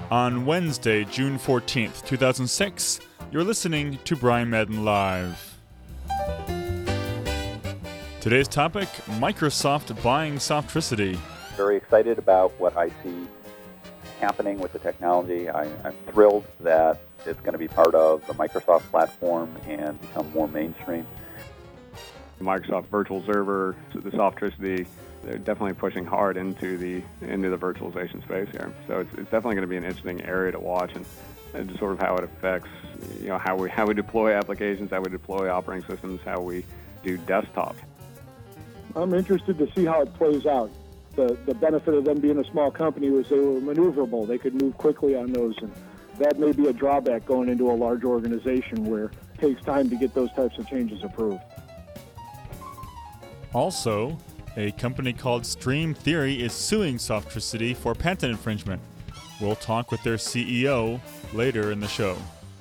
On Wednesday, June 14th, 2006, you're listening to Brian Madden Live. Today's topic, Microsoft buying Softricity. Very excited about what I see happening with the technology. I'm thrilled that it's going to be part of the Microsoft platform and become more mainstream. Microsoft Virtual Server, the Softricity, they're definitely pushing hard into the virtualization space here. So it's definitely going to be an interesting area to watch, and just sort of how it affects, how we deploy applications, how we deploy operating systems, how we do desktop. I'm interested to see how it plays out. The benefit of them being a small company was they were maneuverable. They could move quickly on those, and that may be a drawback going into a large organization where it takes time to get those types of changes approved. Also, a company called Stream Theory is suing Softricity for patent infringement. We'll talk with their CEO later in the show.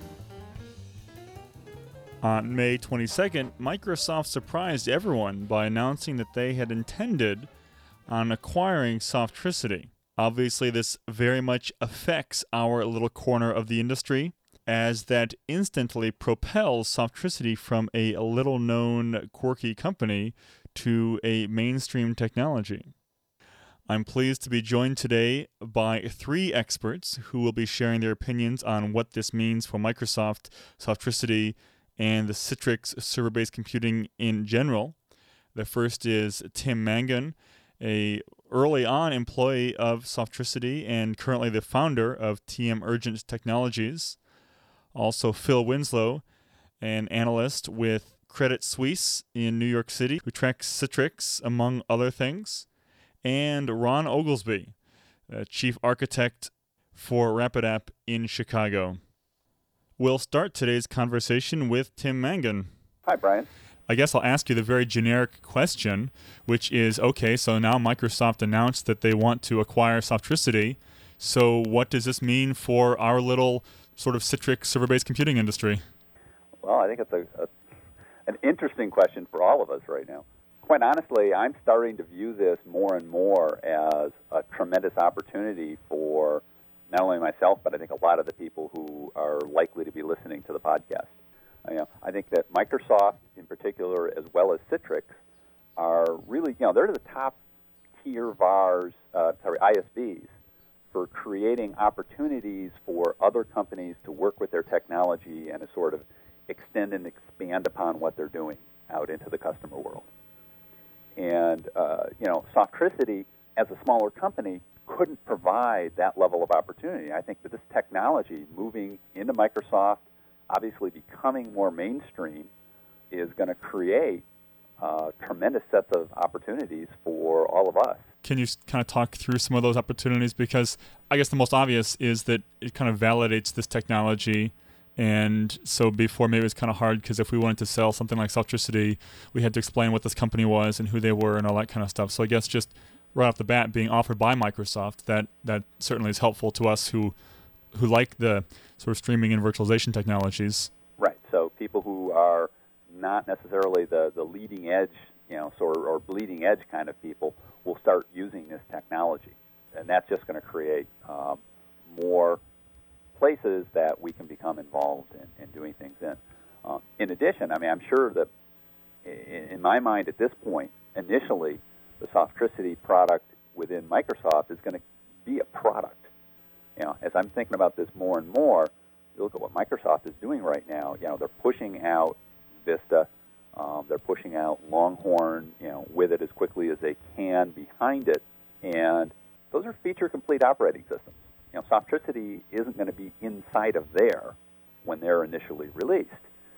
On May 22nd, Microsoft surprised everyone by announcing that they had intended on acquiring Softricity. Obviously, this very much affects our little corner of the industry, as that instantly propels Softricity from a little-known, quirky company to a mainstream technology. I'm pleased to be joined today by three experts who will be sharing their opinions on what this means for Microsoft, Softricity, and the Citrix server-based computing in general. The first is Tim Mangan, a early on employee of Softricity and currently the founder of TM Urgent Technologies. Also Phil Winslow, an analyst with Credit Suisse in New York City, who tracks Citrix, among other things. And Ron Oglesby, chief architect for RapidApp in Chicago. We'll start today's conversation with Tim Mangan. Hi, Brian. I guess I'll ask you the very generic question, which is, okay, so now Microsoft announced that they want to acquire Softricity. So what does this mean for our little sort of Citrix server-based computing industry? Well, I think it's an interesting question for all of us right now. Quite honestly, I'm starting to view this more and more as a tremendous opportunity for not only myself, but I think a lot of the people who are likely to be listening to the podcast. I think that Microsoft, in particular, as well as Citrix, are really, they're the top tier ISVs for creating opportunities for other companies to work with their technology and to sort of extend and expand upon what they're doing out into the customer world. And, Softricity, as a smaller company, couldn't provide that level of opportunity. I think that this technology moving into Microsoft, obviously becoming more mainstream, is going to create tremendous sets of opportunities for all of us. Can you kind of talk through some of those opportunities? Because I guess the most obvious is that it kind of validates this technology. And so before, maybe it was kind of hard because if we wanted to sell something like Softricity, we had to explain what this company was and who they were and all that kind of stuff. So I guess just right off the bat, being offered by Microsoft, that certainly is helpful to us who like the sort of streaming and virtualization technologies. Right. So people who are not necessarily the leading edge, or bleeding edge kind of people will start using this technology. And that's just going to create more places that we can become involved in doing things in. In addition, I'm sure that in my mind at this point, initially, the Softricity product within Microsoft is going to be a product. As I'm thinking about this more and more, you look at what Microsoft is doing right now. They're pushing out Vista, they're pushing out Longhorn, with it as quickly as they can behind it, and those are feature-complete operating systems. Softricity isn't going to be inside of there when they're initially released.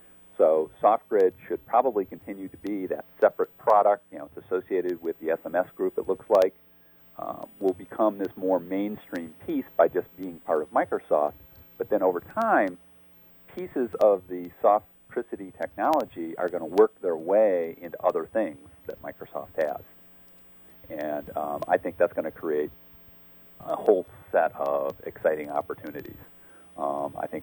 So SoftGrid should probably continue to be that separate product. It's associated with the SMS group, it looks like. Will become this more mainstream piece by just being part of Microsoft. But then over time, pieces of the Softricity technology are going to work their way into other things that Microsoft has. And I think that's going to create a whole set of exciting opportunities. I think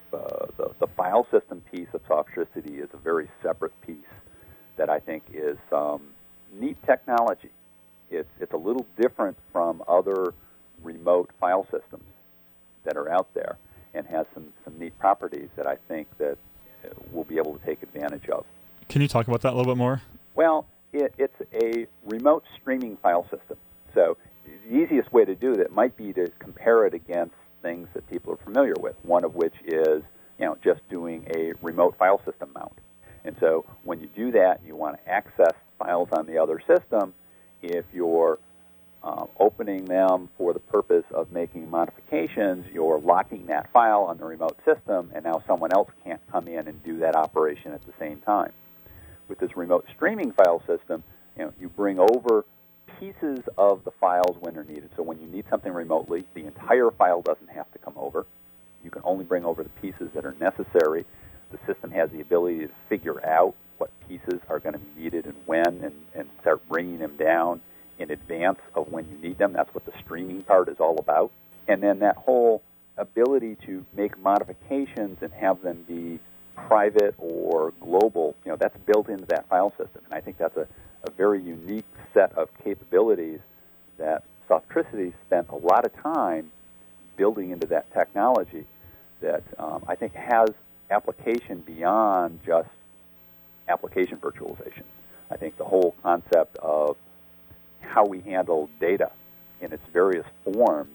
the file system piece of Softricity is a very separate piece that I think is neat technology. It's a little different from other remote file systems that are out there and has some neat properties that I think that we'll be able to take advantage of. Can you talk about that a little bit more? Well, it's a remote streaming file system. So the easiest way to do that might be to compare it against things that people are familiar with, one of which is just doing a remote file system mount. And so when you do that, you want to access files on the other system. If you're opening them for the purpose of making modifications, you're locking that file on the remote system, and now someone else can't come in and do that operation at the same time. With this remote streaming file system, you bring over pieces of the files when they're needed. So when you need something remotely, the entire file doesn't have to come over. You can only bring over the pieces that are necessary. The system has the ability to figure out what pieces are going to be needed and when, and start bringing them down in advance of when you need them. That's what the streaming part is all about. And then that whole ability to make modifications and have them be private or global, that's built into that file system. And I think that's a very unique set of capabilities that Softricity spent a lot of time building into that technology that I think has application beyond just application virtualization. I think the whole concept of how we handle data in its various forms,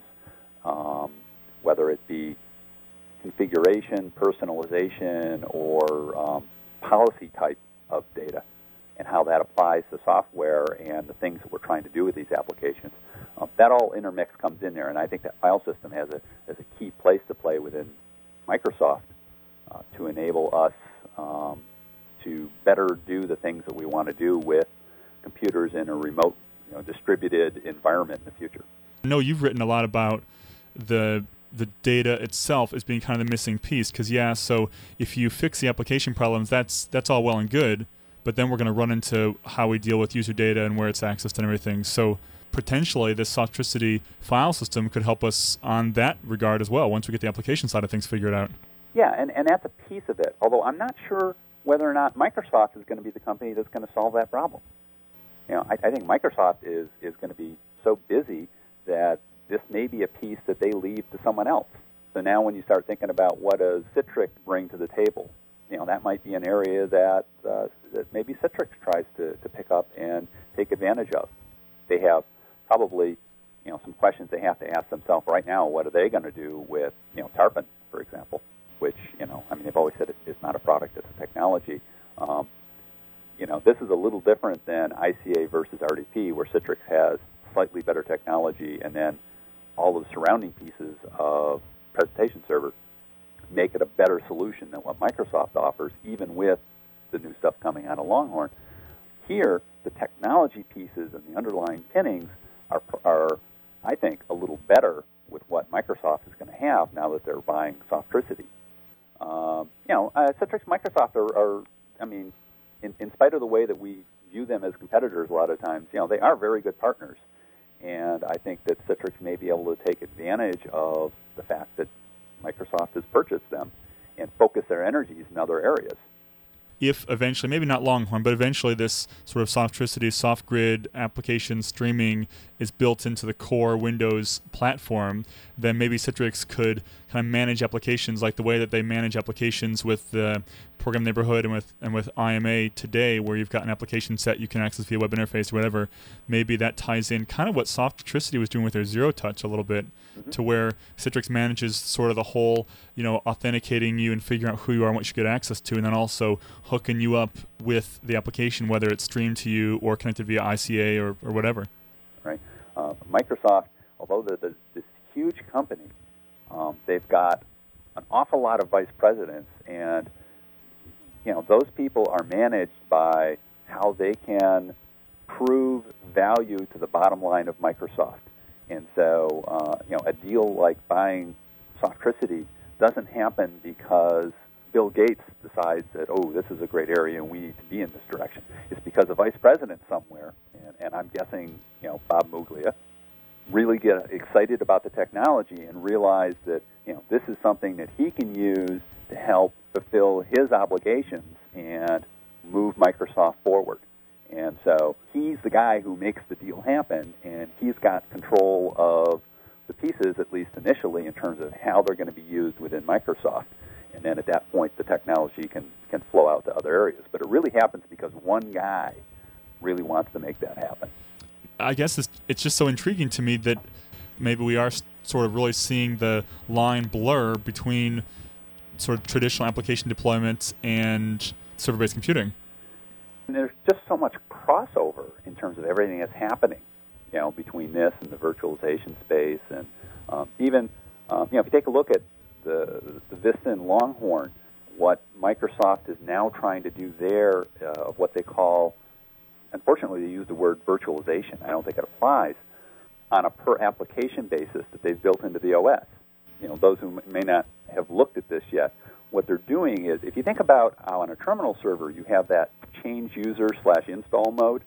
whether it be configuration, personalization, or policy type of data, and how that applies to software and the things that we're trying to do with these applications. That all intermix comes in there, and I think that file system has a key place to play within Microsoft to enable us to better do the things that we want to do with computers in a remote, distributed environment in the future. I know you've written a lot about the data itself as being kind of the missing piece, because so if you fix the application problems, that's all well and good, but then we're going to run into how we deal with user data and where it's accessed and everything. So potentially this Softricity file system could help us on that regard as well once we get the application side of things figured out. Yeah, and that's a piece of it, although I'm not sure whether or not Microsoft is going to be the company that's going to solve that problem. I think Microsoft is going to be so busy that this may be a piece that they leave to someone else. So now when you start thinking about what does Citrix bring to the table, that might be an area that maybe Citrix tries to pick up and take advantage of. They have probably some questions they have to ask themselves right now. What are they going to do with Tarpon, for example, which they've always said it's not a product, it's a technology. This is a little different than ICA versus RDP, where Citrix has slightly better technology, and then all of the surrounding pieces of presentation server make it a better solution than what Microsoft offers, even with the new stuff coming out of Longhorn. Here, the technology pieces and the underlying pinnings are, I think, a little better with what Microsoft is going to have now that they're buying Softricity. Citrix, Microsoft are in spite of the way that we view them as competitors a lot of times, they are very good partners. And I think that Citrix may be able to take advantage of the fact that Microsoft has purchased them and focus their energies in other areas. If eventually, maybe not Longhorn, but eventually this sort of Softricity, SoftGrid application streaming is built into the core Windows platform, then maybe Citrix could kind of manage applications like the way that they manage applications with the Program Neighborhood and with IMA today, where you've got an application set you can access via web interface or whatever. Maybe that ties in kind of what Softricity was doing with their Zero Touch a little bit, to where Citrix manages sort of the whole, authenticating you and figuring out who you are and what you get access to, and then also hooking you up with the application, whether it's streamed to you or connected via ICA or whatever. Right. Microsoft, although they're this huge company, they've got an awful lot of vice presidents, and those people are managed by how they can prove value to the bottom line of Microsoft. And so, a deal like buying Softricity doesn't happen because Bill Gates decides that, this is a great area and we need to be in this direction. It's because a vice president somewhere, and I'm guessing, Bob Muglia, really get excited about the technology and realize that, this is something that he can use to help fulfill his obligations and move Microsoft forward. And so he's the guy who makes the deal happen, and he's got control of the pieces, at least initially, in terms of how they're going to be used within Microsoft. And then at that point, the technology can flow out to other areas. But it really happens because one guy really wants to make that happen. I guess it's just so intriguing to me that maybe we are sort of really seeing the line blur between sort of traditional application deployments and server-based computing. And there's just so much crossover in terms of everything that's happening, between this and the virtualization space. And even, if you take a look at the Vista and Longhorn, what Microsoft is now trying to do there, of what they call, unfortunately, they use the word virtualization. I don't think it applies, on a per application basis that they've built into the OS. Those who may not have looked at this yet, what they're doing is, if you think about how on a terminal server you have that change user / install mode.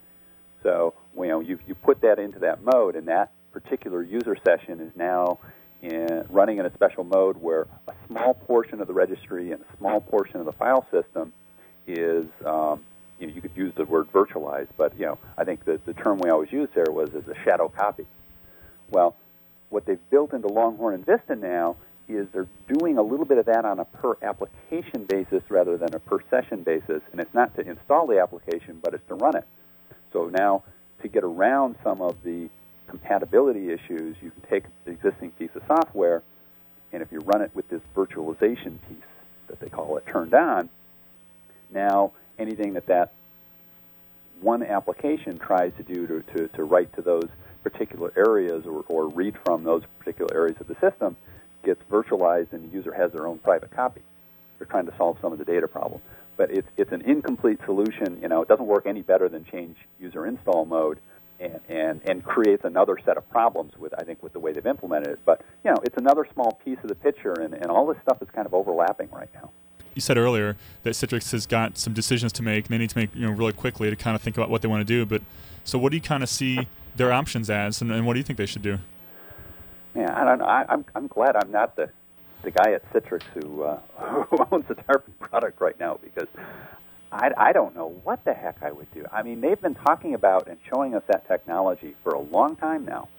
So you put that into that mode, and that particular user session is now running in a special mode where a small portion of the registry and a small portion of the file system is, you could use the word virtualized, but I think the term we always used there was as a shadow copy. Well, what they've built into Longhorn and Vista now is they're doing a little bit of that on a per application basis rather than a per session basis, and it's not to install the application, but it's to run it. So now, to get around some of the compatibility issues, you can take the existing piece of software, and if you run it with this virtualization piece that they call it turned on, now anything that one application tries to do to write to those particular areas or read from those particular areas of the system gets virtualized, and the user has their own private copy. They're trying to solve some of the data problem. But it's an incomplete solution. It doesn't work any better than change user install mode, and creates another set of problems with the way they've implemented it. But it's another small piece of the picture, and all this stuff is kind of overlapping right now. You said earlier that Citrix has got some decisions to make, and they need to make really quickly to kind of think about what they want to do. But so what do you kind of see their options as, and what do you think they should do? Yeah, I don't know. I'm glad I'm not the guy at Citrix who owns the Tarpon product right now, because I don't know what the heck I would do. I mean, they've been talking about and showing us that technology for a long time now.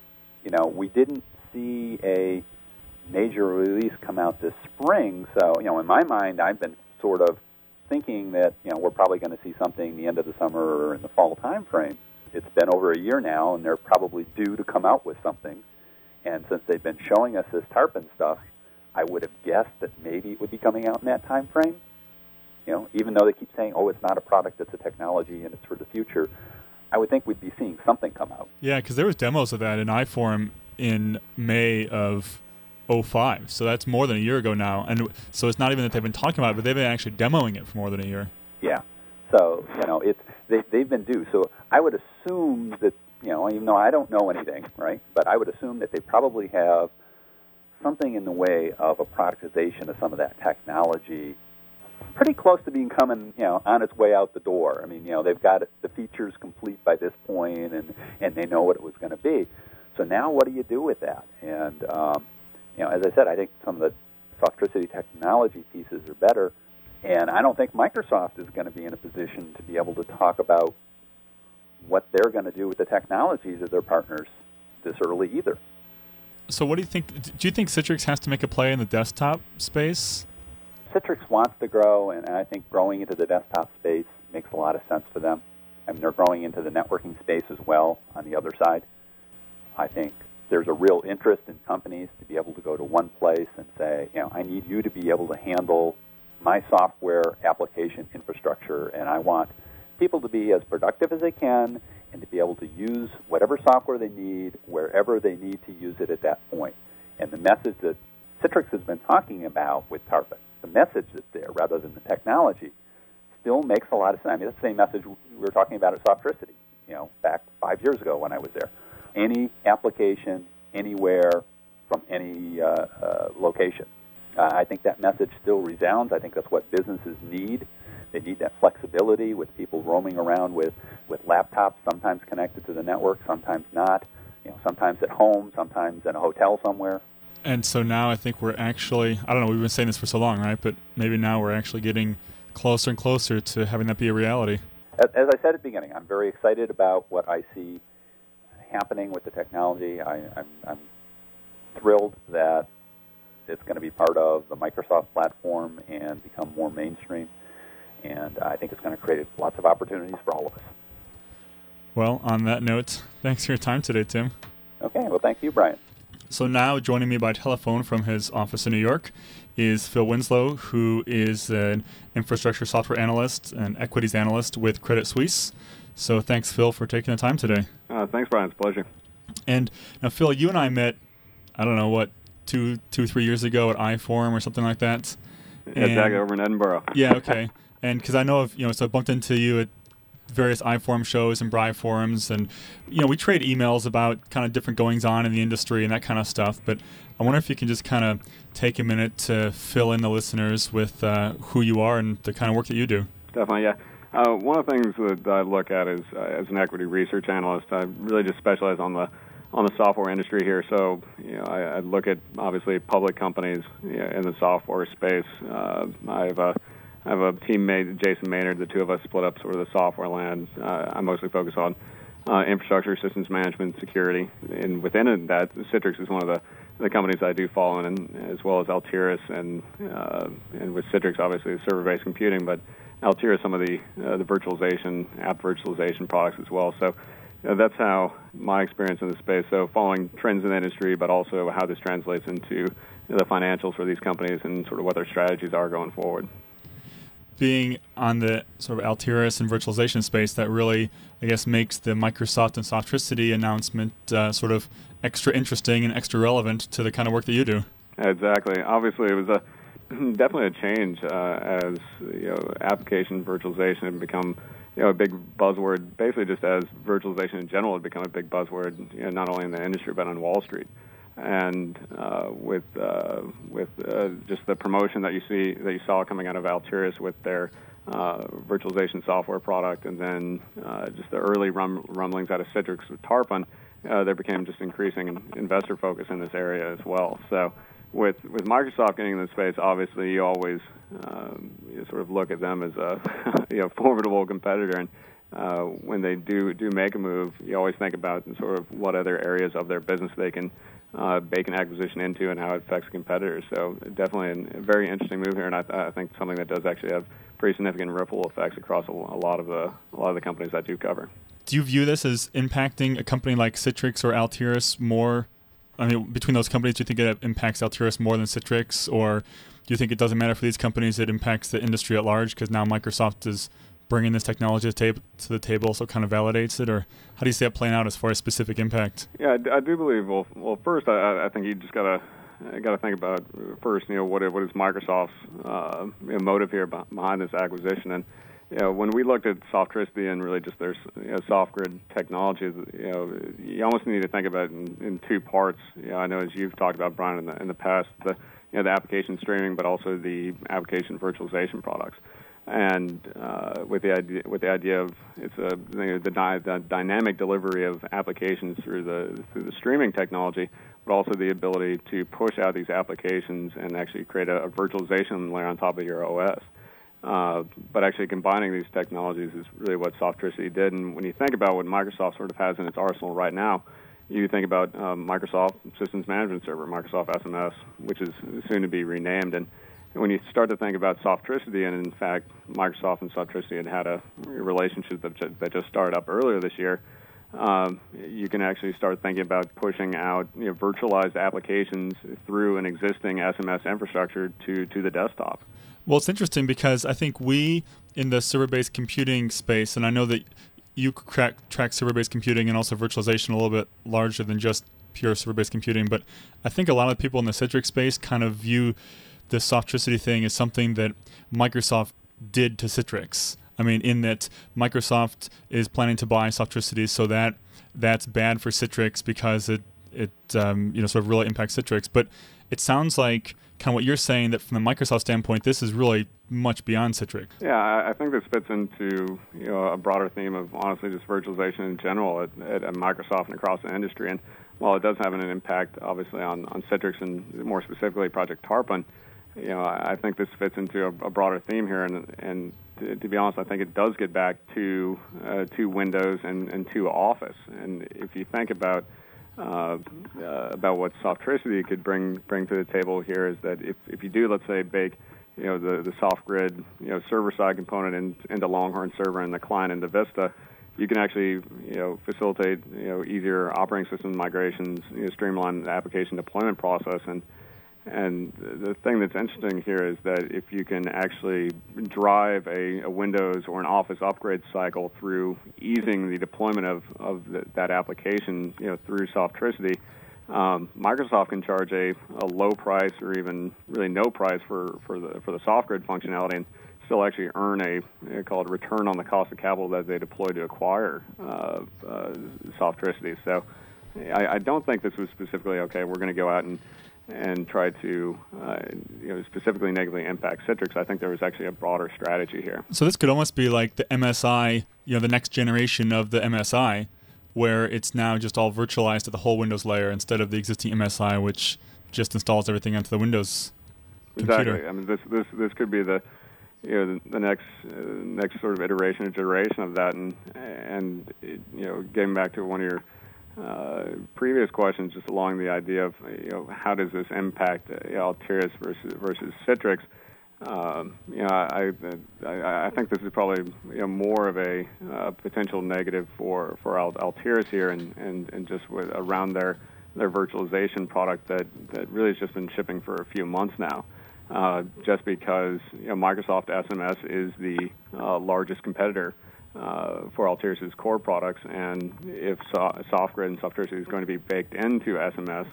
We didn't see a major release come out this spring, so in my mind, I've been sort of thinking that we're probably going to see something the end of the summer or in the fall time frame. It's been over a year now, and they're probably due to come out with something. And since they've been showing us this Tarpon stuff, I would have guessed that maybe it would be coming out in that time frame. Even though they keep saying, "Oh, it's not a product; it's a technology, and it's for the future," I would think we'd be seeing something come out. Yeah, because there was demos of that in iForum in May of 2005, so that's more than a year ago now. And so it's not even that they've been talking about it, but they've been actually demoing it for more than a year. Yeah, so they've been due. So I would assume that even though I don't know anything, right? But I would assume that they probably have something in the way of a productization of some of that technology, pretty close to being coming, on its way out the door. I mean, they've got the features complete by this point, and they know what it was going to be. So now, what do you do with that? And as I said, I think some of the Softricity technology pieces are better, and I don't think Microsoft is going to be in a position to be able to talk about what they're going to do with the technologies of their partners this early either. So what do you think? Do you think Citrix has to make a play in the desktop space? Citrix wants to grow, and I think growing into the desktop space makes a lot of sense for them. I mean, they're growing into the networking space as well on the other side. I think there's a real interest in companies to be able to go to one place and say, I need you to be able to handle my software application infrastructure, and I want people to be as productive as they can and to be able to use whatever software they need wherever they need to use it at that point. And the message that Citrix has been talking about with Tarpon, the message that's there rather than the technology, still makes a lot of sense. I mean, that's the same message we were talking about at Softricity, back 5 years ago when I was there. Any application, anywhere, from any location. I think that message still resounds. I think that's what businesses need. They need that flexibility with people roaming around with laptops, sometimes connected to the network, sometimes not. Sometimes at home, sometimes in a hotel somewhere. And so now I think we're actually, I don't know, we've been saying this for so long, right? But maybe now we're actually getting closer and closer to having that be a reality. As I said at the beginning, I'm very excited about what I see happening with the technology. I'm thrilled that it's going to be part of the Microsoft platform and become more mainstream. And I think it's going to create lots of opportunities for all of us. Well, on that note, thanks for your time today, Tim. Okay, well, thank you, Brian. So now joining me by telephone from his office in New York is Phil Winslow, who is an infrastructure software analyst and equities analyst with Credit Suisse. So thanks, Phil, for taking the time today. Thanks, Brian. It's a pleasure. And now, Phil, you and I met, I don't know, what, 3 years ago at iForum or something like that? Exactly, over in Edinburgh. Yeah, okay. And because I know of, so I bumped into you at various iForum shows and BRI forums, and we trade emails about kind of different goings on in the industry and that kind of stuff. But I wonder if you can just kind of take a minute to fill in the listeners with who you are and the kind of work that you do. Definitely, yeah. One of the things that I look at is as an equity research analyst, I really just specialize on the software industry here. So I look at obviously public companies in the software space. I have a teammate, Jason Maynard. The two of us split up sort of the software land. I mostly focus on infrastructure, systems management, security, and within that, Citrix is one of the companies I do follow, and as well as Altiris, and with Citrix, obviously, server-based computing, but Altiris, some of the virtualization, app virtualization products as well. So that's how my experience in the space. So following trends in the industry, but also how this translates into the financials for these companies and sort of what their strategies are going forward. Being on the sort of Altiris and virtualization space, that really, I guess, makes the Microsoft and Softricity announcement sort of extra interesting and extra relevant to the kind of work that you do. Exactly. Obviously, it was definitely a change as application virtualization had become a big buzzword. Basically, just as virtualization in general had become a big buzzword, not only in the industry but on Wall Street. And with just the promotion that you saw coming out of Altiris with their virtualization software product, and then just the early rumblings out of Citrix with Tarpon, there became just increasing investor focus in this area as well. So with Microsoft getting in the space, obviously you always you sort of look at them as a formidable competitor, and when they do make a move, you always think about sort of what other areas of their business they can bake an acquisition into and how it affects competitors. So definitely a very interesting move here, and I think something that does actually have pretty significant ripple effects across a lot of the companies I do cover. Do you view this as impacting a company like Citrix or Altiris more? I mean, between those companies, do you think it impacts Altiris more than Citrix, or do you think it doesn't matter for these companies, it impacts the industry at large because now Microsoft is bringing this technology to the table, so it kind of validates it? Or how do you see it playing out as far as specific impact? Yeah, I do believe. Well, first, I think you just gotta think about first. What is Microsoft's motive here behind this acquisition? And when we looked at Softricity and really just their SoftGrid technology, you almost need to think about it in two parts. I know as you've talked about, Brian, in the past, the application streaming, but also the application virtualization products. And with the idea of it's the dynamic delivery of applications through the streaming technology, but also the ability to push out these applications and actually create a virtualization layer on top of your OS. But actually combining these technologies is really what Softricity did. And when you think about what Microsoft sort of has in its arsenal right now, you think about Microsoft Systems Management Server, Microsoft SMS, which is soon to be renamed. And when you start to think about Softricity, and in fact, Microsoft and Softricity had a relationship that just started up earlier this year, you can actually start thinking about pushing out virtualized applications through an existing SMS infrastructure to the desktop. Well, it's interesting because I think we, in the server-based computing space, and I know that you track server-based computing and also virtualization a little bit larger than just pure server-based computing, but I think a lot of people in the Citrix space kind of view the Softricity thing is something that Microsoft did to Citrix. I mean, in that Microsoft is planning to buy Softricity, so that's bad for Citrix because it sort of really impacts Citrix. But it sounds like kind of what you're saying, that from the Microsoft standpoint, this is really much beyond Citrix. Yeah, I think this fits into a broader theme of honestly just virtualization in general at Microsoft and across the industry. And while it does have an impact, obviously, on Citrix and more specifically Project Tarpon, I think this fits into a broader theme here, and to be honest, I think it does get back to Windows and to Office. And if you think about about what Softricity could bring to the table here is that if you do, let's say, bake the SoftGrid server side component into Longhorn Server and the client into Vista, you can actually facilitate easier operating system migrations, streamline the application deployment process. And the thing that's interesting here is that if you can actually drive a Windows or an Office upgrade cycle through easing the deployment of that application through Softricity, Microsoft can charge a low price or even really no price for the SoftGrid functionality and still actually earn a called return on the cost of capital that they deploy to acquire Softricity. So I don't think this was specifically, okay, we're going to go out and try to specifically negatively impact Citrix. I think there was actually a broader strategy here. So this could almost be like the MSI, the next generation of the MSI, where it's now just all virtualized at the whole Windows layer instead of the existing MSI, which just installs everything onto the Windows computer. Exactly. I mean, this could be the next sort of iteration of that, and getting back to one of your previous questions, just along the idea of how does this impact Altiris versus Citrix. I think this is probably more of a potential negative for Altiris here, and just around their virtualization product that really has just been shipping for a few months now. Just because Microsoft SMS is the largest competitor for Altiris' core products, and if SoftGrid and Softricity is going to be baked into SMS,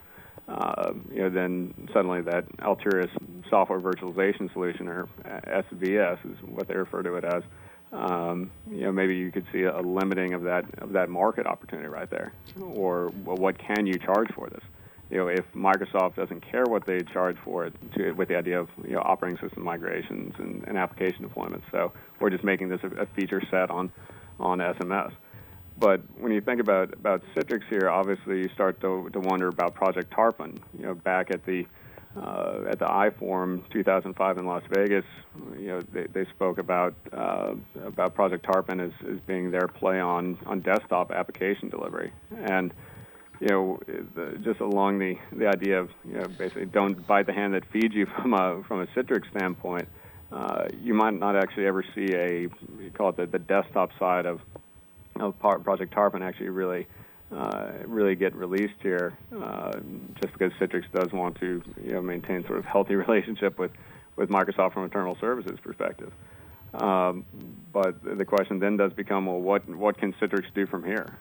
then suddenly that Altiris software virtualization solution, or SVS is what they refer to it as, maybe you could see a limiting of that market opportunity right there. Or what can you charge for this? If Microsoft doesn't care what they charge for it, with the idea of operating system migrations and application deployments, so we're just making this a feature set on SMS. But when you think about Citrix here, obviously you start to wonder about Project Tarpon. Back at the iForum 2005 in Las Vegas, they spoke about Project Tarpon as being their play on desktop application delivery. And just along the idea of basically don't bite the hand that feeds you from a Citrix standpoint, you might not actually ever see you call it the desktop side of Project Tarpon actually really get released here, just because Citrix does want to maintain sort of healthy relationship with Microsoft from a terminal services perspective. But the question then does become, well, what can Citrix do from here?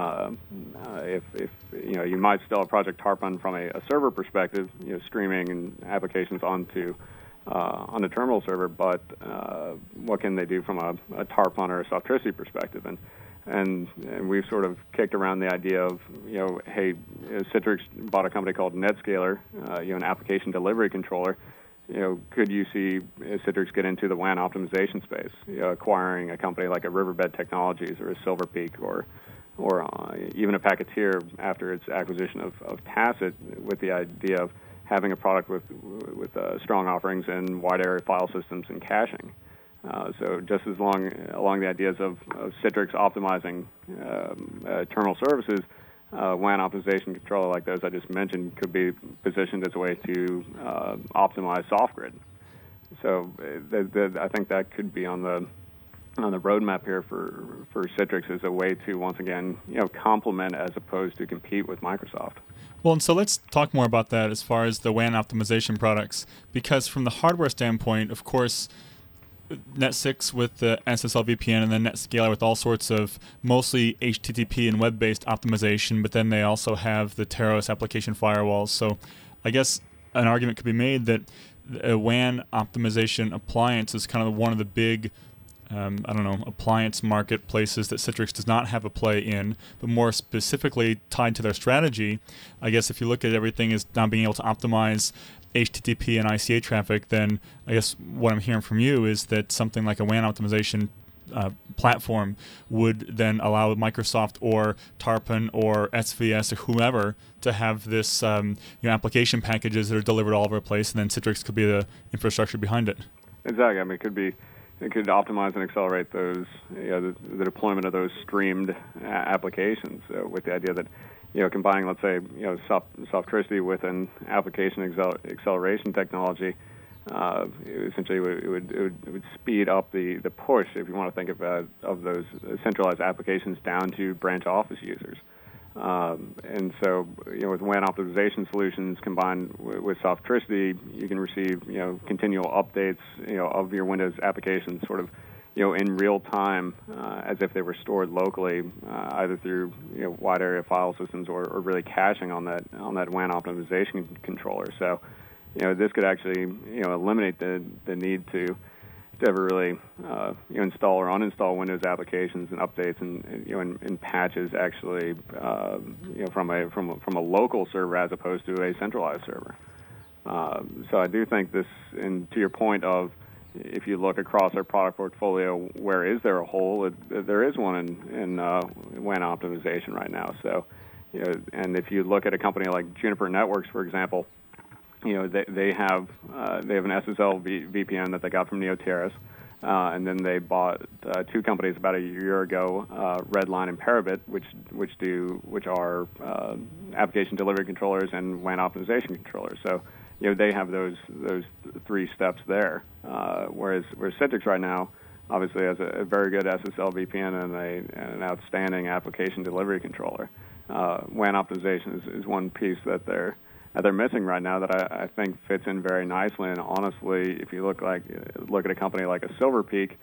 If you might still have Project Tarpon from a server perspective, streaming and applications onto on a terminal server, but what can they do from a Tarpon or a Softricity perspective? And we've sort of kicked around the idea of, hey, Citrix bought a company called NetScaler, an application delivery controller. Could you see Citrix get into the WAN optimization space, acquiring a company like a Riverbed Technologies or a Silver Peak or even a Packeteer after its acquisition of Tacit, with the idea of having a product with strong offerings in wide area file systems and caching. So just as along the ideas of Citrix optimizing terminal services, WAN optimization controller like those I just mentioned could be positioned as a way to optimize SoftGrid. So I think that could be on the roadmap here for Citrix as a way to once again complement as opposed to compete with Microsoft. Well, and so let's talk more about that as far as the WAN optimization products, because from the hardware standpoint, of course, Net6 with the SSL VPN, and then NetScaler with all sorts of mostly HTTP and web-based optimization, but then they also have the Teros application firewalls. So I guess an argument could be made that a WAN optimization appliance is kind of one of the big appliance marketplaces that Citrix does not have a play in, but more specifically tied to their strategy. I guess if you look at everything as now being able to optimize HTTP and ICA traffic, then I guess what I'm hearing from you is that something like a WAN optimization platform would then allow Microsoft or Tarpon or SVS or whoever to have this application packages that are delivered all over the place, and then Citrix could be the infrastructure behind it. Exactly. I mean, it could optimize and accelerate those, the deployment of those streamed applications with the idea that combining, let's say, Softricity with an application acceleration technology, essentially it would speed up the push, if you want to think of those centralized applications down to branch office users. And so, with WAN optimization solutions combined with Softricity, you can receive, continual updates, of your Windows applications sort of, in real time, as if they were stored locally, either through, wide area file systems or really caching on that WAN optimization controller. So, this could actually, eliminate the need to ever really install or uninstall Windows applications and updates and patches actually from a local server as opposed to a centralized server. So I do think this, and to your point of, if you look across our product portfolio, where is there a hole? There is one in WAN optimization right now. So, and if you look at a company like Juniper Networks, for example, they have an SSL VPN that they got from Neoterras, and then they bought two companies about a year ago, Redline and Parabit, which are application delivery controllers and WAN optimization controllers. So, they have those three steps there. Whereas Citrix right now obviously has a very good SSL VPN and an outstanding application delivery controller. WAN optimization is one piece that they're missing right now that I think fits in very nicely. And honestly, if you look at a company like a Silver Peak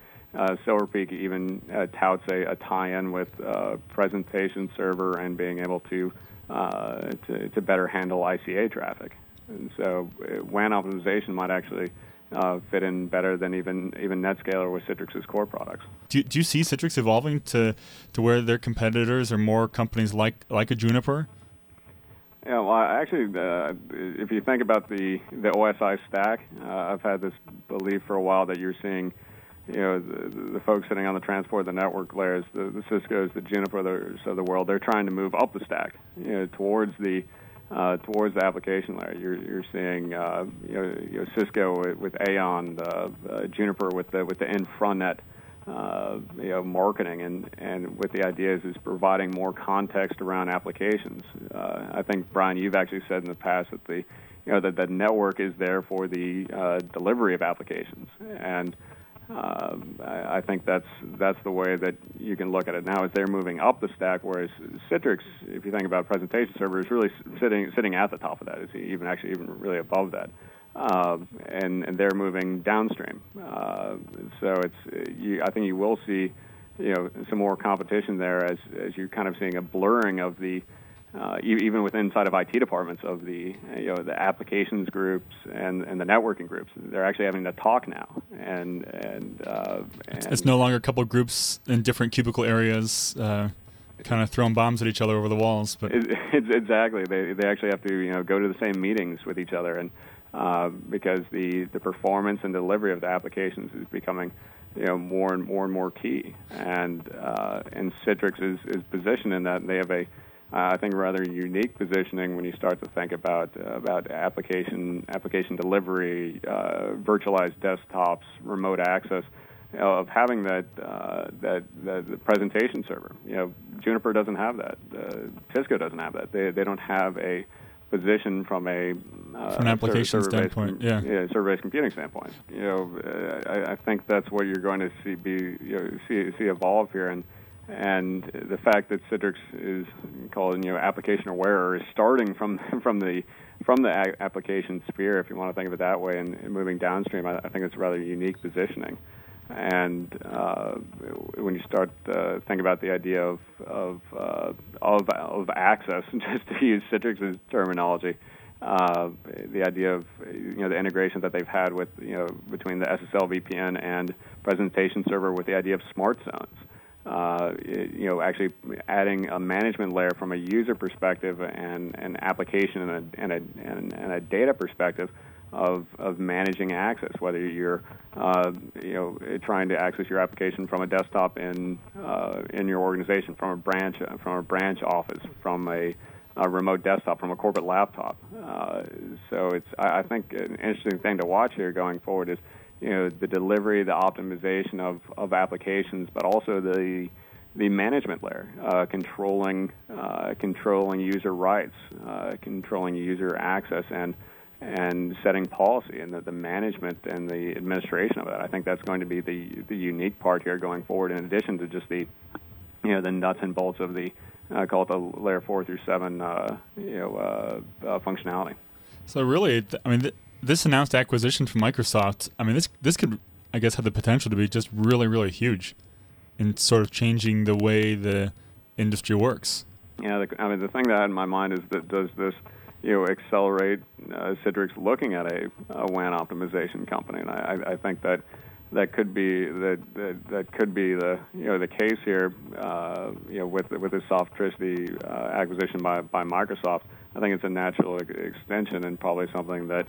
even touts a tie-in with presentation server and being able to better handle ICA traffic. And so WAN optimization might actually fit in better than even NetScaler with Citrix's core products. Do you see Citrix evolving to where their competitors are more companies like a Juniper? Yeah, well, actually, if you think about the OSI stack, I've had this belief for a while that you're seeing, the folks sitting on the transport, the network layers, the Cisco's, the Junipers of the world, they're trying to move up the stack, towards the application layer. You're seeing, Cisco with Aon, Juniper with the InfraNet, marketing, and what the idea is providing more context around applications. I think, Brian, you've actually said in the past that the network is there for the delivery of applications, and I think that's the way that you can look at it now, is they're moving up the stack, whereas Citrix, if you think about presentation server, is really sitting at the top of that, is even really above that. And they're moving downstream. So I think you will see, some more competition there as you're kind of seeing a blurring of the, even within inside of IT departments of the applications groups and the networking groups. They're actually having to talk now, and it's no longer a couple of groups in different cubicle areas, kind of throwing bombs at each other over the walls. But exactly, they actually have to go to the same meetings with each other, and because the performance and delivery of the applications is becoming more and more key, and Citrix is positioned in that, and they have a I think rather unique positioning when you start to think about application delivery, virtualized desktops, remote access, of having that presentation server. Juniper doesn't have that. Cisco doesn't have that. They don't have a position from an application standpoint, server-based computing standpoint. I think that's what you're going to see evolve here, and the fact that Citrix is called application aware, or is starting from the application sphere, if you want to think of it that way, and moving downstream, I think it's rather unique positioning. And when you start think about the idea of access, just to use Citrix's terminology, the idea of the integration that they've had with between the SSL VPN and presentation server, with the idea of smart zones. Actually adding a management layer from a user perspective and an application and a data perspective of managing access, whether you're trying to access your application from a desktop in your organization, from a branch office, from a remote desktop, from a corporate laptop. So I think an interesting thing to watch here going forward is the delivery, the optimization of applications, but also the management layer, controlling user rights, controlling user access, and setting policy, and the management and the administration of it. I think that's going to be the unique part here going forward, in addition to just the nuts and bolts of the call it the layer 4 through 7 functionality. So really, this announced acquisition from Microsoft, this could, I guess, have the potential to be just really, really huge in sort of changing the way the industry works. Yeah, the thing that I had in my mind is that does this accelerate Citrix looking at a WAN optimization company, and I think that could be the case here with the Softricity acquisition by Microsoft. I think it's a natural extension and probably something that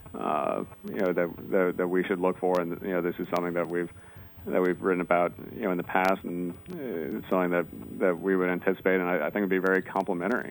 that we should look for, and this is something that we've written about in the past, and it's something that we would anticipate, and I think it'd be very complementary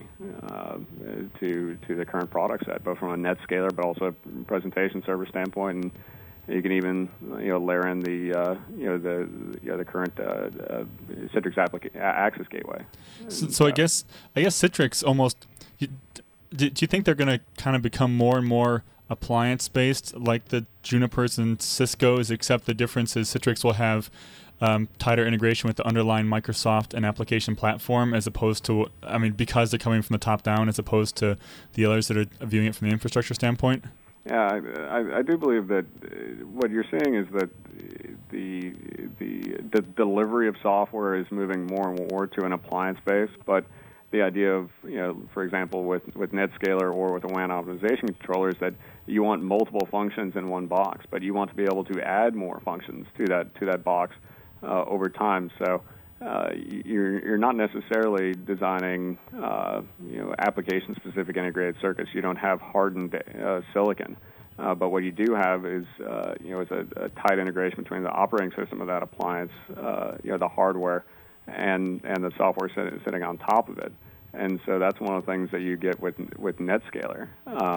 to the current product set, both from a NetScaler but also a presentation server standpoint, and you can even layer in the current Citrix Access Gateway. So I guess Citrix almost. Do you think they're going to kind of become more and more appliance-based, like the Junipers and Cisco's, except the difference is Citrix will have tighter integration with the underlying Microsoft and application platform, as opposed to, because they're coming from the top down, as opposed to the others that are viewing it from the infrastructure standpoint? Yeah, I do believe that what you're seeing is that the delivery of software is moving more and more to an appliance base, but the idea of, for example, with NetScaler or with a WAN optimization controller is that you want multiple functions in one box, but you want to be able to add more functions to that box over time. So you're not necessarily designing application-specific integrated circuits. You don't have hardened silicon, but what you do have is is a tight integration between the operating system of that appliance, the hardware, and the software sitting on top of it. And so that's one of the things that you get with NetScaler.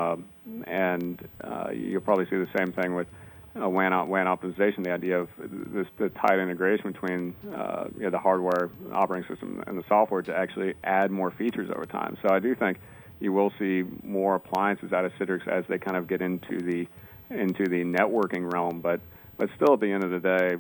And you'll probably see the same thing with WAN optimization, the idea of the tight integration between the hardware, operating system, and the software to actually add more features over time. So I do think you will see more appliances out of Citrix as they kind of get into the networking realm, but still, at the end of the day,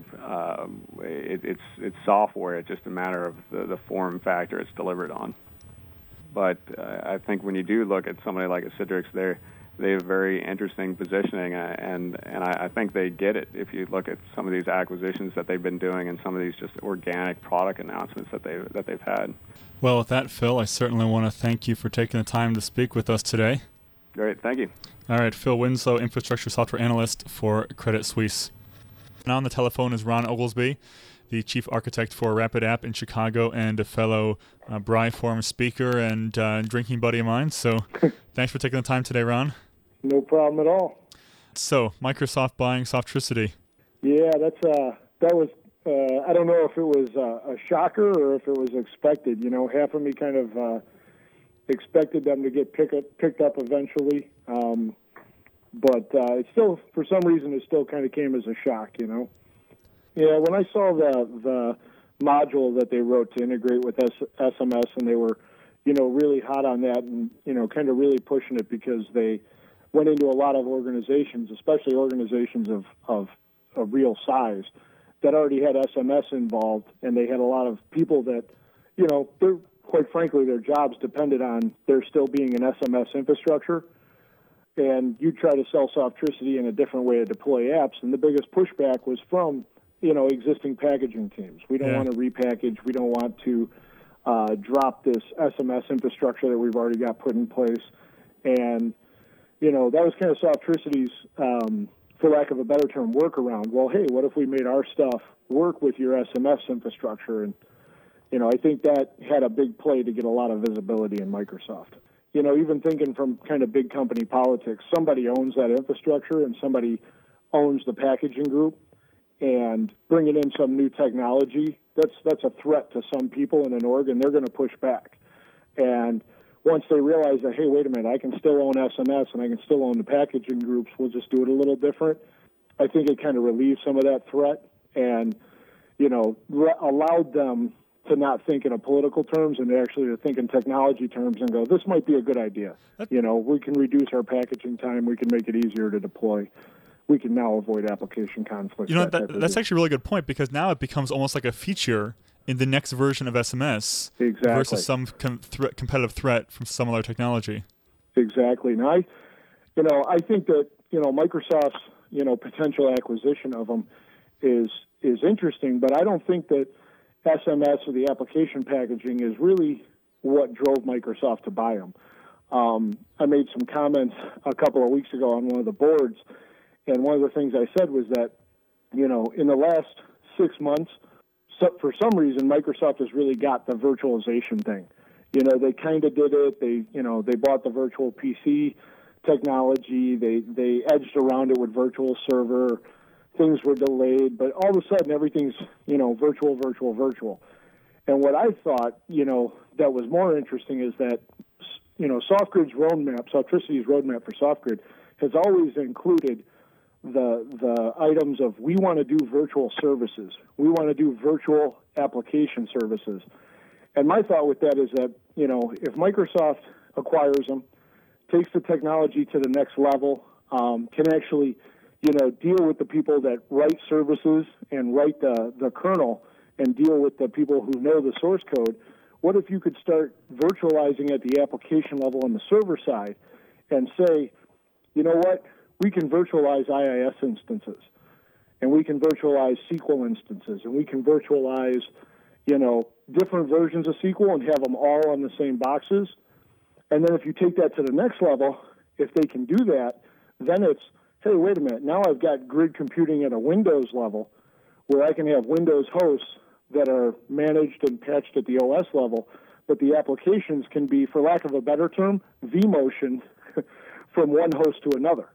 it's software. It's just a matter of the form factor it's delivered on. But I think when you do look at somebody like a Citrix, they have very interesting positioning, and I think they get it if you look at some of these acquisitions that they've been doing and some of these just organic product announcements that they've had. Well, with that, Phil, I certainly want to thank you for taking the time to speak with us today. Great, thank you. All right, Phil Winslow, Infrastructure Software Analyst for Credit Suisse. Now on the telephone is Ron Oglesby, the Chief Architect for Rapid App in Chicago and a fellow BRI Forum speaker and drinking buddy of mine. So thanks for taking the time today, Ron. No problem at all. So, Microsoft buying Softricity. Yeah, that was, I don't know if it was a shocker or if it was expected. Half of me kind of expected them to get picked up eventually. But it still, for some reason, it still kind of came as a shock, Yeah, when I saw the module that they wrote to integrate with SMS, and they were, really hot on that and, kind of really pushing it because they went into a lot of organizations, especially organizations of real size, that already had SMS involved, and they had a lot of people that, they're, quite frankly, their jobs depended on there still being an SMS infrastructure. And you try to sell Softricity in a different way to deploy apps, and the biggest pushback was from, existing packaging teams. We don't want to repackage. We don't want to drop this SMS infrastructure that we've already got put in place. And, that was kind of Softricity's, for lack of a better term, workaround. Well, hey, what if we made our stuff work with your SMS infrastructure? And, I think that had a big play to get a lot of visibility in Microsoft. Even thinking from kind of big company politics, somebody owns that infrastructure and somebody owns the packaging group, and bringing in some new technology, that's a threat to some people in an org, and they're going to push back. And once they realize that, hey, wait a minute, I can still own SMS and I can still own the packaging groups, we'll just do it a little different, I think it kind of relieves some of that threat and, allowed them to not think in a political terms and actually to think in technology terms and go, this might be a good idea. We can reduce our packaging time. We can make it easier to deploy. We can now avoid application conflicts. That's actually a really good point, because now it becomes almost like a feature in the next version of SMS versus some competitive threat from some other technology. Exactly. Now, I think that, Microsoft's, potential acquisition of them is interesting, but I don't think that SMS or the application packaging is really what drove Microsoft to buy them. I made some comments a couple of weeks ago on one of the boards, and one of the things I said was that, in the last 6 months, for some reason, Microsoft has really got the virtualization thing. They kind of did it. They bought the virtual PC technology. They edged around it with virtual server. Things were delayed, but all of a sudden everything's, virtual. And what I thought, that was more interesting is that, SoftGrid's roadmap, Softricity's roadmap for SoftGrid has always included the items of, we want to do virtual services. We want to do virtual application services. And my thought with that is that, if Microsoft acquires them, takes the technology to the next level, can actually, deal with the people that write services and write the kernel and deal with the people who know the source code, what if you could start virtualizing at the application level on the server side and say, you know what, we can virtualize IIS instances, and we can virtualize SQL instances, and we can virtualize, different versions of SQL and have them all on the same boxes. And then if you take that to the next level, if they can do that, then it's, hey, wait a minute, now I've got grid computing at a Windows level where I can have Windows hosts that are managed and patched at the OS level, but the applications can be, for lack of a better term, vMotion from one host to another.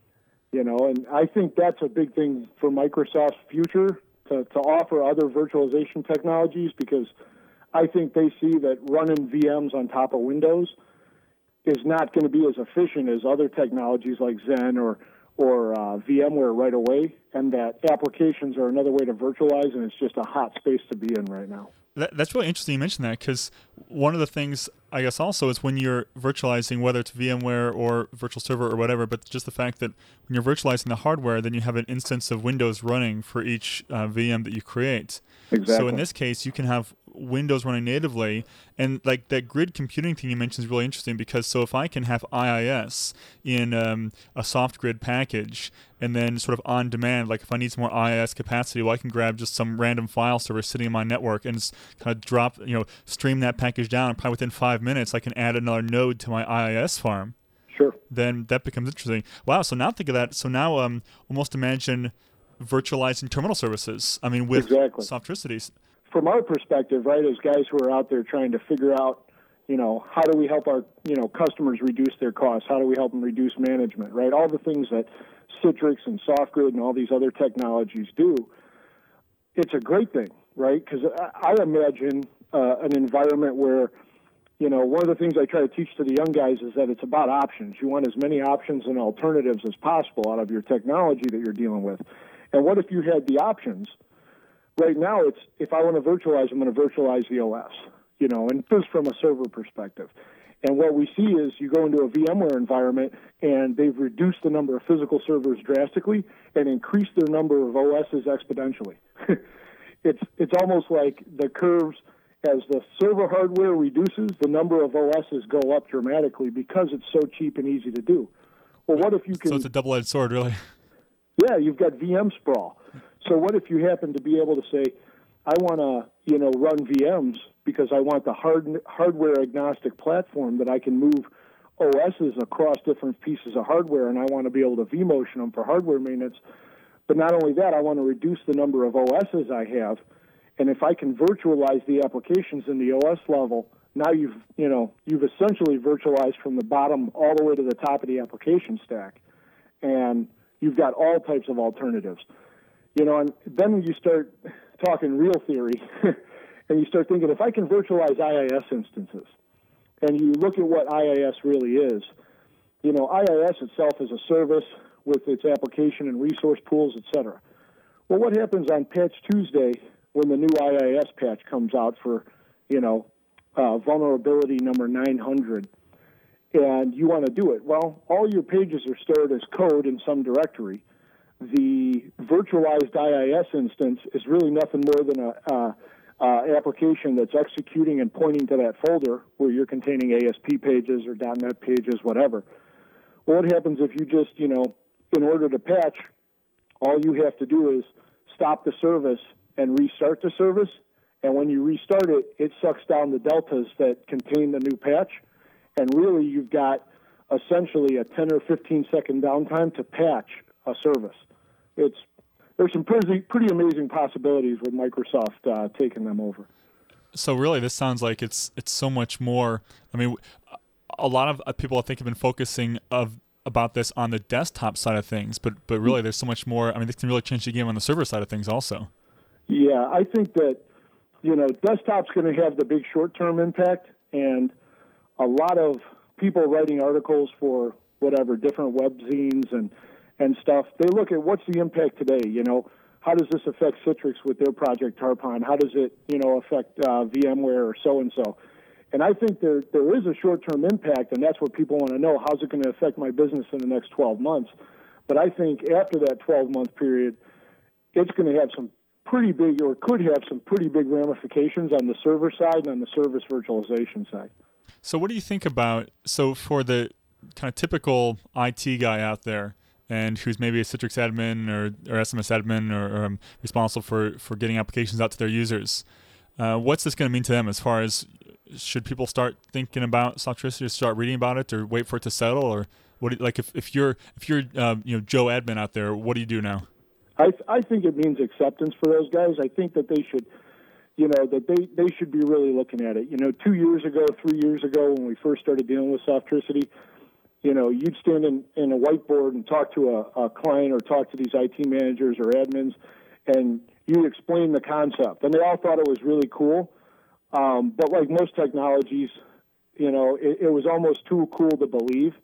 And I think that's a big thing for Microsoft's future, to offer other virtualization technologies, because I think they see that running VMs on top of Windows is not going to be as efficient as other technologies like Xen or VMware right away, and that applications are another way to virtualize, and it's just a hot space to be in right now. That's really interesting you mentioned that, because one of the things, I guess, also is when you're virtualizing, whether it's VMware or virtual server or whatever, but just the fact that when you're virtualizing the hardware, then you have an instance of Windows running for each VM that you create. Exactly. So in this case, you can have Windows running natively, and like that grid computing thing you mentioned is really interesting, because so if I can have IIS in a SoftGrid package, and then sort of on demand, like if I need some more IIS capacity, well, I can grab just some random file server sitting in my network and just kind of stream that package down, and probably within 5 minutes I can add another node to my IIS farm. Sure. Then that becomes interesting. Wow, so now think of that. So now almost imagine virtualizing terminal services. I mean, with Softricity. From our perspective, right, as guys who are out there trying to figure out, how do we help our, customers reduce their costs? How do we help them reduce management, right? All the things that Citrix and SoftGrid and all these other technologies do, it's a great thing, right? Because I imagine an environment where, one of the things I try to teach to the young guys is that it's about options. You want as many options and alternatives as possible out of your technology that you're dealing with. And what if you had the options? Right now, it's, if I want to virtualize, I'm going to virtualize the OS, and just from a server perspective. And what we see is you go into a VMware environment, and they've reduced the number of physical servers drastically and increased their number of OSs exponentially. It's almost like the curves, as the server hardware reduces, the number of OSs go up dramatically because it's so cheap and easy to do. Well, what if you can... So it's a double-edged sword, really. Yeah, you've got VM sprawl. So what if you happen to be able to say, I want to, run VMs because I want the hardware agnostic platform that I can move OSs across different pieces of hardware, and I want to be able to vMotion them for hardware maintenance. But not only that, I want to reduce the number of OSs I have, and if I can virtualize the applications in the OS level, now you've essentially virtualized from the bottom all the way to the top of the application stack, and you've got all types of alternatives. And then when you start talking real theory, and you start thinking, if I can virtualize IIS instances, and you look at what IIS really is, IIS itself is a service with its application and resource pools, etc. Well, what happens on Patch Tuesday when the new IIS patch comes out for, vulnerability number 900, and you want to do it. Well, all your pages are stored as code in some directory. The virtualized IIS instance is really nothing more than a application that's executing and pointing to that folder where you're containing ASP pages or .NET pages, whatever. Well, what happens if you just, in order to patch, all you have to do is stop the service and restart the service, and when you restart it, it sucks down the deltas that contain the new patch, and really you've got essentially a 10 or 15 second downtime to patch a service. There's some pretty amazing possibilities with Microsoft taking them over. So really, this sounds like it's so much more. I mean, a lot of people I think have been focusing about this on the desktop side of things, but really there's so much more. I mean, this can really change the game on the server side of things also. Yeah, I think that, desktop's going to have the big short-term impact, and a lot of people writing articles for whatever, different webzines and stuff, they look at what's the impact today, how does this affect Citrix with their Project Tarpon? How does it, affect VMware or so-and-so? And I think there is a short-term impact, and that's what people want to know. How's it going to affect my business in the next 12 months? But I think after that 12-month period, it's going to have some pretty big, or could have some pretty big ramifications on the server side and on the service virtualization side. So what do you think about, for the kind of typical IT guy out there, and who's maybe a Citrix admin or SMS admin or responsible for getting applications out to their users, what's this going to mean to them as far as, should people start thinking about Softricity or start reading about it or wait for it to settle? Or what? If you're Joe admin out there, what do you do now? I think it means acceptance for those guys. I think that they should, that they should be really looking at it. 2 years ago, 3 years ago, when we first started dealing with Softricity, you'd stand in a whiteboard and talk to a client or talk to these IT managers or admins, and you'd explain the concept. And they all thought it was really cool. But like most technologies, it was almost too cool to believe.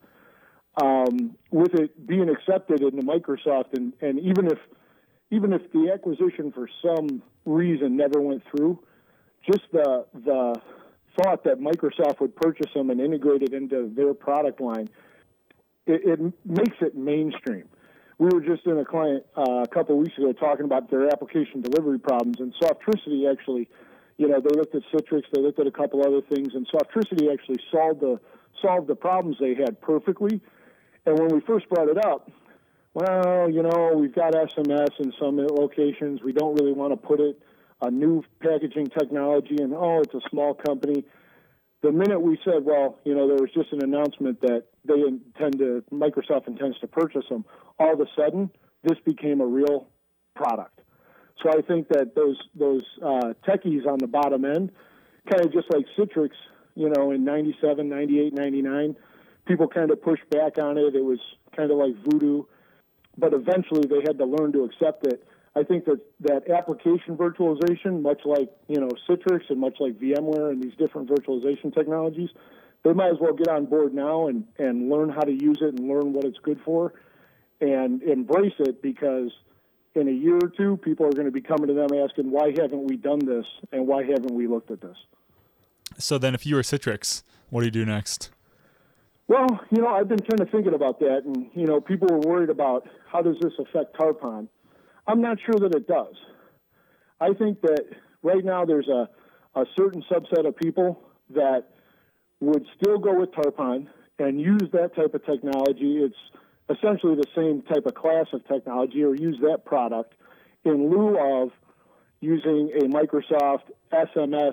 With it being accepted into Microsoft, and even if the acquisition for some reason never went through, just the thought that Microsoft would purchase them and integrate it into their product line, it makes it mainstream. We were just in a client a couple of weeks ago talking about their application delivery problems, and Softricity actually, they looked at Citrix, they looked at a couple other things, and Softricity actually solved the problems they had perfectly. And when we first brought it up, well, we've got SMS in some locations. We don't really want to put a new packaging technology, and it's a small company. The minute we said, well, there was just an announcement that Microsoft intends to purchase them, all of a sudden, this became a real product. So I think that those techies on the bottom end, kind of just like Citrix, in 97, 98, 99, people kind of pushed back on it. It was kind of like voodoo, but eventually they had to learn to accept it. I think that application virtualization, much like Citrix and much like VMware and these different virtualization technologies, they might as well get on board now and learn how to use it and learn what it's good for and embrace it, because in a year or two, people are going to be coming to them asking, why haven't we done this and why haven't we looked at this? So then if you were Citrix, what do you do next? Well, I've been kind of thinking about that, and, people were worried about how does this affect Tarpon. I'm not sure that it does. I think that right now there's a certain subset of people that would still go with Tarpon and use that type of technology. It's essentially the same type of class of technology, or use that product in lieu of using a Microsoft SMS,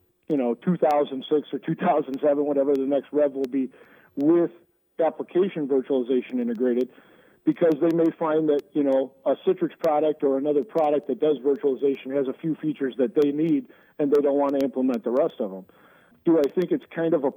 2006 or 2007, whatever the next rev will be, with application virtualization integrated, because they may find that, a Citrix product or another product that does virtualization has a few features that they need, and they don't want to implement the rest of them. Do I think it's kind of a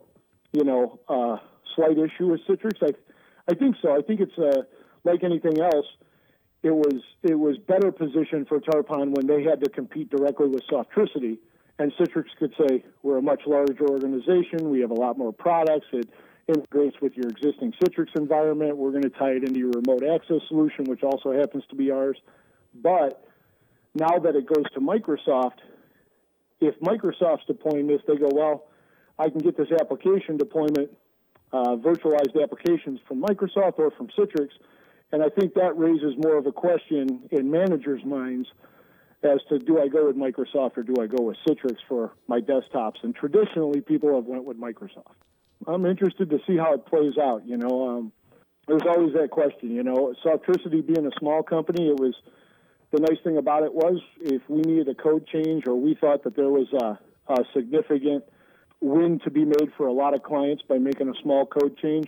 slight issue with Citrix? I think so. I think it's like anything else. It was better positioned for Tarpon when they had to compete directly with Softricity, and Citrix could say, we're a much larger organization, we have a lot more products, it integrates with your existing Citrix environment, we're going to tie it into your remote access solution, which also happens to be ours. But Now that it goes to Microsoft, if Microsoft's deploying this, they go, well, I can get this application deployment, virtualized applications from Microsoft or from Citrix, and I think that raises more of a question in managers' minds as to, do I go with Microsoft or do I go with Citrix for my desktops? And traditionally, people have went with Microsoft. I'm interested to see how it plays out. There's always that question. Softricity being a small company, the nice thing about it was if we needed a code change or we thought that there was a significant win to be made for a lot of clients by making a small code change,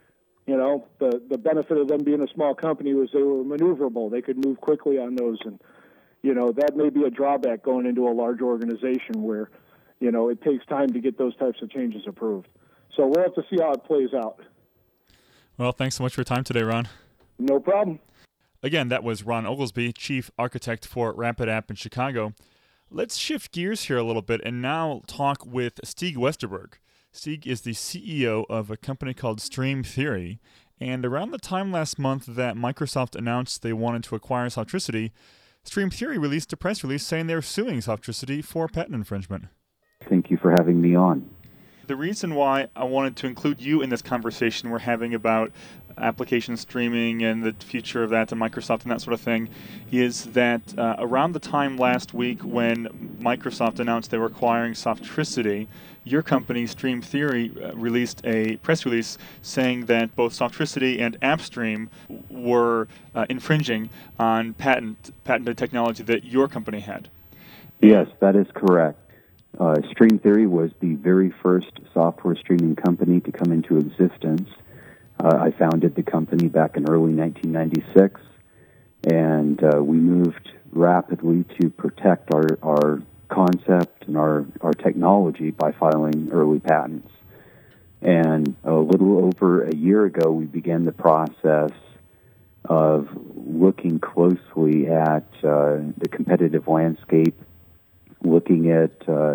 the benefit of them being a small company was they were maneuverable. They could move quickly on those. And, that may be a drawback going into a large organization where, it takes time to get those types of changes approved. So we'll have to see how it plays out. Well, thanks so much for your time today, Ron. No problem. Again, that was Ron Oglesby, Chief Architect for RapidApp in Chicago. Let's shift gears here a little bit and now talk with Stig Westerberg. Stig is the CEO of a company called Stream Theory, and around the time last month that Microsoft announced they wanted to acquire Softricity, Stream Theory released a press release saying they're suing Softricity for patent infringement. Thank you for having me on. The reason why I wanted to include you in this conversation we're having about application streaming and the future of that and Microsoft and that sort of thing is that around the time last week when Microsoft announced they were acquiring Softricity, your company, Stream Theory, released a press release saying that both Softricity and AppStream were infringing on patented technology that your company had. Yes, that is correct. Stream Theory was the very first software streaming company to come into existence. I founded the company back in early 1996, and we moved rapidly to protect our concept and our technology by filing early patents. And a little over a year ago, we began the process of looking closely at the competitive landscape, looking at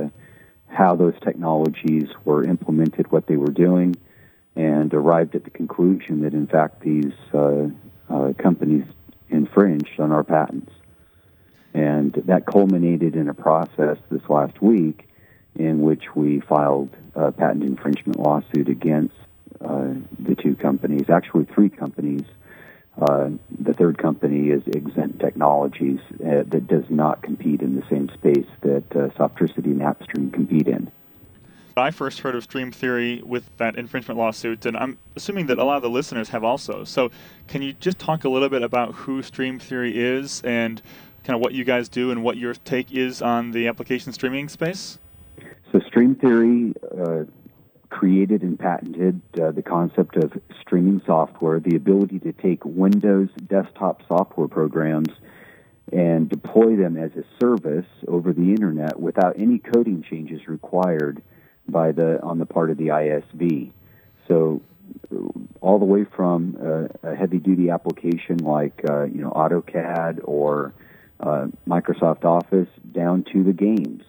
how those technologies were implemented, what they were doing, and arrived at the conclusion that, in fact, these companies infringed on our patents. And that culminated in a process this last week in which we filed a patent infringement lawsuit against the two companies, actually three companies. The third company is Exent Technologies that does not compete in the same space that Softricity and AppStream compete in. I first heard of Stream Theory with that infringement lawsuit, and I'm assuming that a lot of the listeners have also. So can you just talk a little bit about who Stream Theory is and kind of what you guys do and what your take is on the application streaming space? So Stream Theory created and patented the concept of streaming software, the ability to take Windows desktop software programs and deploy them as a service over the internet without any coding changes required on the part of the ISV. So all the way from a heavy-duty application like AutoCAD or Microsoft Office down to the games.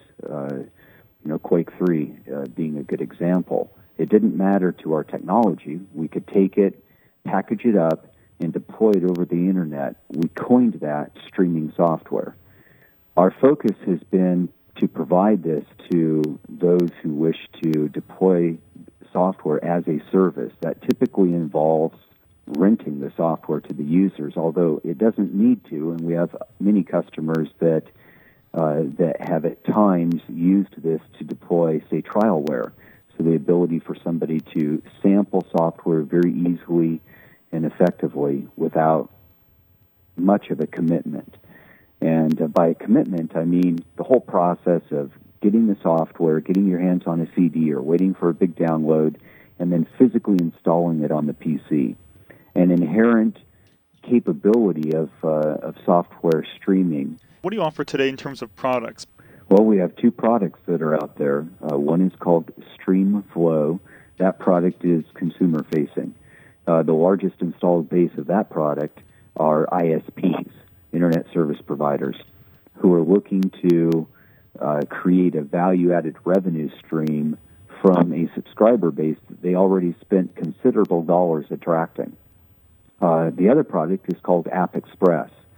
Quake 3 being a good example. It didn't matter to our technology. We could take it, package it up, and deploy it over the internet. We coined that streaming software. Our focus has been to provide this to those who wish to deploy software as a service. That typically involves renting the software to the users, although it doesn't need to, and we have many customers that have at times used this to deploy, say, trialware. So the ability for somebody to sample software very easily and effectively without much of a commitment. And by commitment, I mean the whole process of getting the software, getting your hands on a CD or waiting for a big download, and then physically installing it on the PC. An inherent capability of software streaming. What do you offer today in terms of products? Well, we have two products that are out there. One is called StreamFlow. That product is consumer-facing. The largest installed base of that product are ISPs, Internet Service Providers, who are looking to create a value-added revenue stream from a subscriber base that they already spent considerable dollars attracting. The other product is called App Express.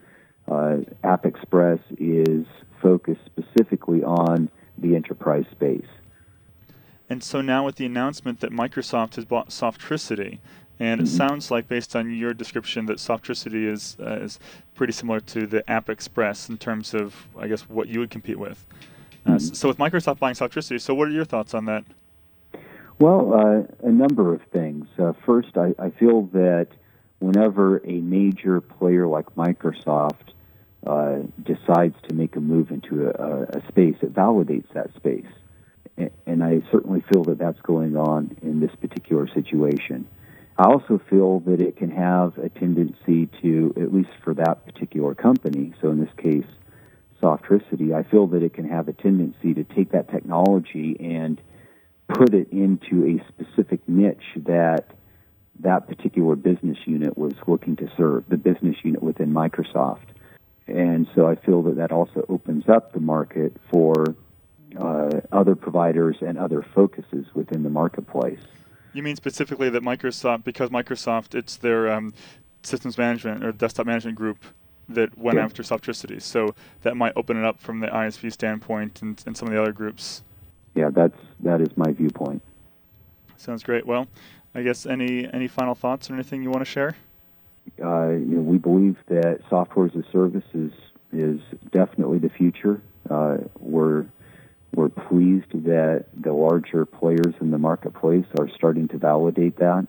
App Express is focused specifically on the enterprise space. And so now with the announcement that Microsoft has bought Softricity, and it sounds like, based on your description, that Softricity is pretty similar to the App Express in terms of, I guess, what you would compete with. So with Microsoft buying Softricity, so what are your thoughts on that? Well, a number of things. First, I feel that whenever a major player like Microsoft decides to make a move into a space, it validates that space. And I certainly feel that that's going on in this particular situation. I also feel that it can have a tendency to, at least for that particular company, so in this case, Softricity, I feel that it can have a tendency to take that technology and put it into a specific niche that particular business unit was looking to serve, the business unit within Microsoft. And so I feel that also opens up the market for other providers and other focuses within the marketplace. You mean specifically that Microsoft, because Microsoft, it's their systems management or desktop management group that went after Softricity. So that might open it up from the ISV standpoint and some of the other groups. Yeah, that is my viewpoint. Sounds great. Well, I guess any final thoughts or anything you want to share? We believe that software as a service is definitely the future. We're pleased that the larger players in the marketplace are starting to validate that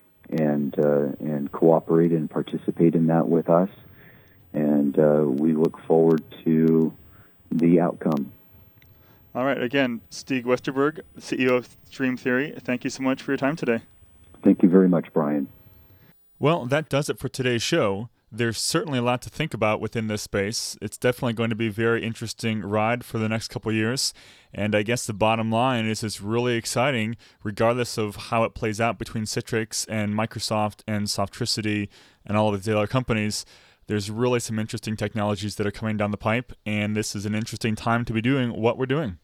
and cooperate and participate in that with us. And we look forward to the outcome. All right. Again, Stig Westerberg, CEO of Stream Theory, thank you so much for your time today. Thank you very much, Brian. Well, that does it for today's show. There's certainly a lot to think about within this space. It's definitely going to be a very interesting ride for the next couple of years. And I guess the bottom line is it's really exciting, regardless of how it plays out between Citrix and Microsoft and Softricity and all of the other companies. There's really some interesting technologies that are coming down the pipe, and this is an interesting time to be doing what we're doing.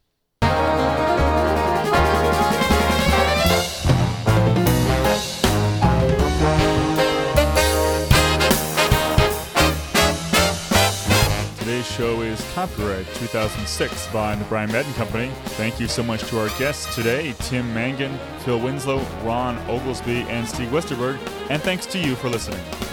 Today's show is copyright 2006 by the Brian Madden Company. Thank you so much to our guests today, Tim Mangan, Phil Winslow, Ron Oglesby, and Stig Westerberg, and thanks to you for listening.